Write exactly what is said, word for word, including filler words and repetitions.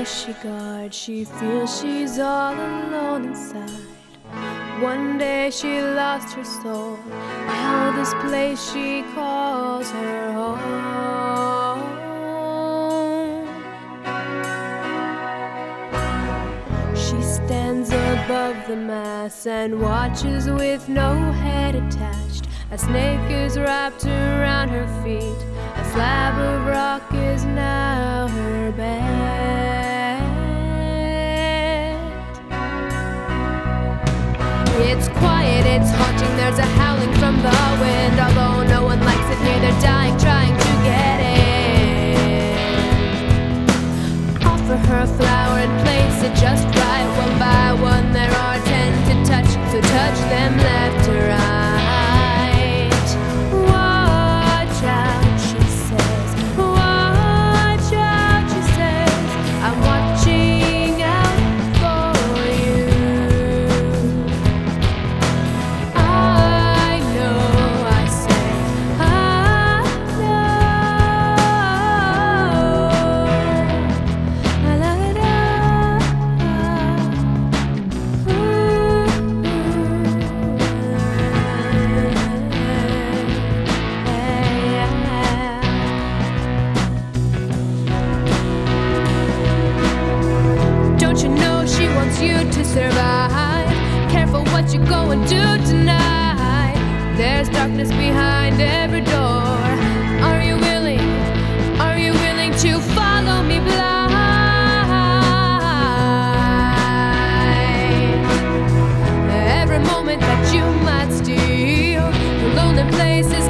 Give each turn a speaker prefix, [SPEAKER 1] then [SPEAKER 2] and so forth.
[SPEAKER 1] she guards, she feels she's all alone inside. One day she lost her soul. Now this place she calls her home. She stands above the mass and watches with no head attached. A snake is wrapped around her feet. A slab of rock is now her bed. It's quiet, it's haunting, there's a howling from the wind. Although no one likes it here, they're dying, trying to get in. Offer her a flower and place it just right. One by one there are ten to touch, so touch them left to right. Watch out, she says, watch out, she says, I'm watching out for you. I know, I say, I know. La la la. Don't you know she wants you to survive? Careful what you go and do tonight. There's darkness behind every door. Are you willing? Are you willing to follow me blind? Every moment that you might steal, the lonely places